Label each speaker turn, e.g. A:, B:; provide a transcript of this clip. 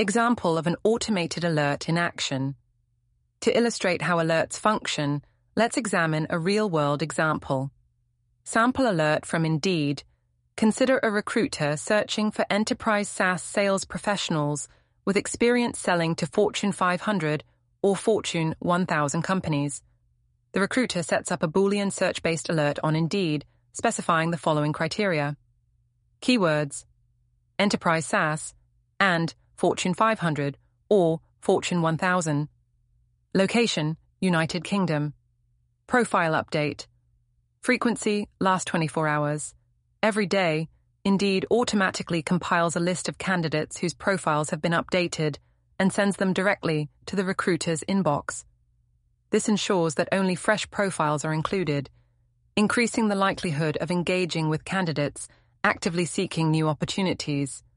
A: Example of an automated alert in action. To illustrate how alerts function, let's examine a real-world example. Sample alert from Indeed. Consider a recruiter searching for enterprise SaaS sales professionals with experience selling to Fortune 500 or Fortune 1000 companies. The recruiter sets up a Boolean search-based alert on Indeed, specifying the following criteria. Keywords: enterprise SaaS and Fortune 500 or Fortune 1000. Location: United Kingdom. Profile update. Frequency: last 24 hours. Every day, Indeed automatically compiles a list of candidates whose profiles have been updated and sends them directly to the recruiter's inbox. This ensures that only fresh profiles are included, increasing the likelihood of engaging with candidates actively seeking new opportunities.